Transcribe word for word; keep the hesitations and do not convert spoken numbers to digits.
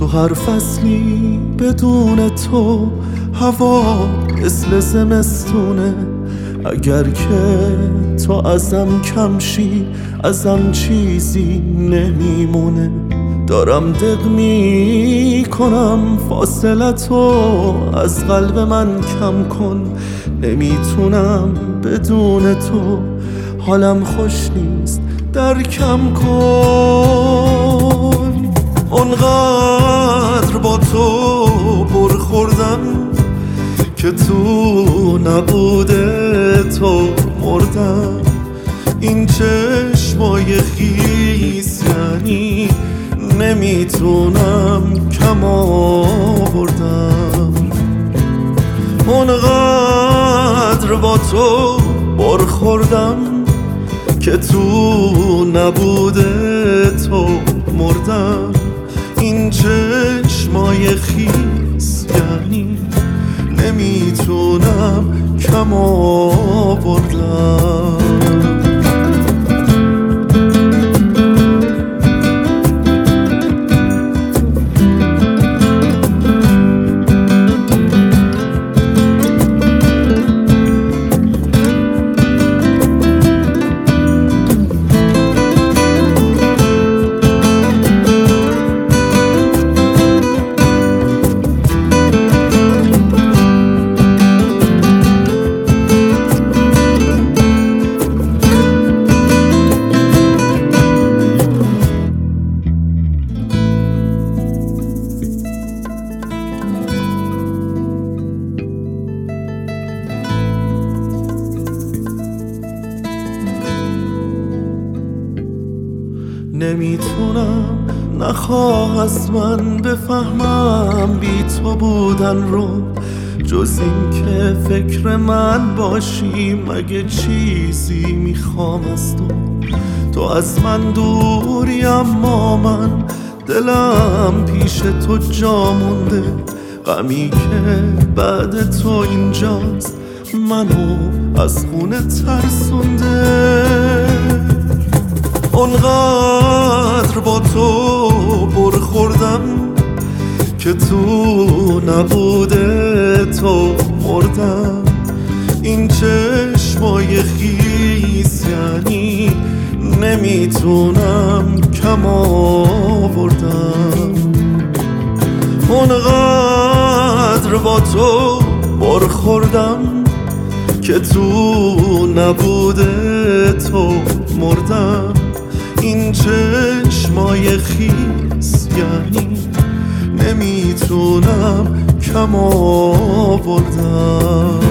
هر فصلی بدون تو هوا مثل زمستونه. اگر که تو ازم کم شی ازم چیزی نمیمونه. دارم دق می کنم فاصلتو از قلب من کم کن. نمیتونم بدون تو حالم خوش نیست درکم کن. اونقدر با تو بر خوردم که تو نبوده تو مردم. این چشمای خیس یعنی نمیتونم کم آوردم. اونقدر با تو بر خوردم که تو نبوده تو مردم. این چشمای خیس یعنی نمیتونم کم آوردم. نمیتونم نخواه از من بفهمم بی تو بودن رو. جز این که فکر من باشی مگه چیزی میخوام از تو. تو از من دوری اما من دلم پیش تو جا مونده. غمی که بعد تو اینجاست منو از خونه ترسونده. اونقدر با تو بر خوردم که تو نبوده تو مردم. این چشمای خیس یعنی نمیتونم کم آوردم. اونقدر با تو بر خوردم که تو نبوده تو مردم. این چشمای خیس یعنی نمیتونم کم آوردم.